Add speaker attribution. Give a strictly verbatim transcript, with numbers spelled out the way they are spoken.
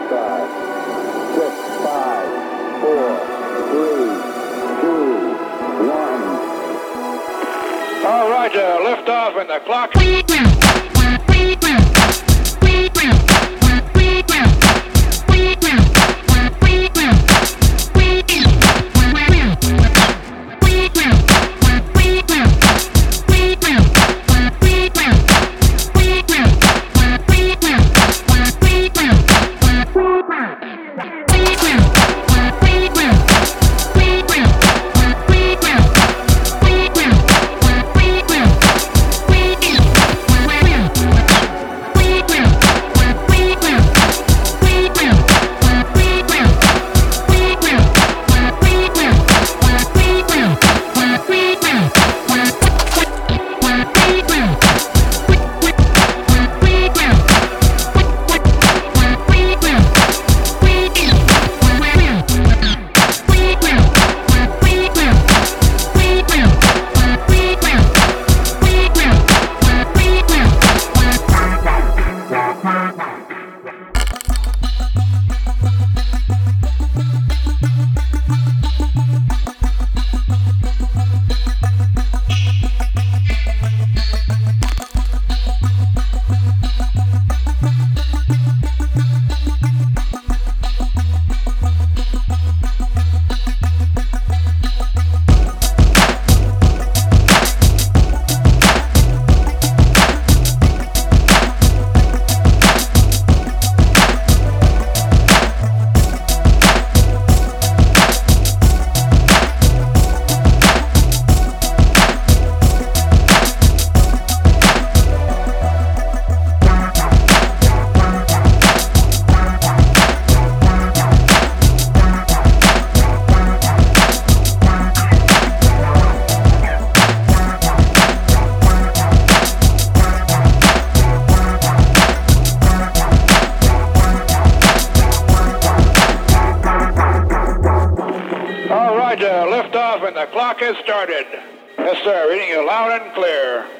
Speaker 1: Five, six, five, four, three, two, one.
Speaker 2: All right, uh, lift off and the clock. All right, uh, lift off and the clock has started. Yes, sir, reading you loud and clear.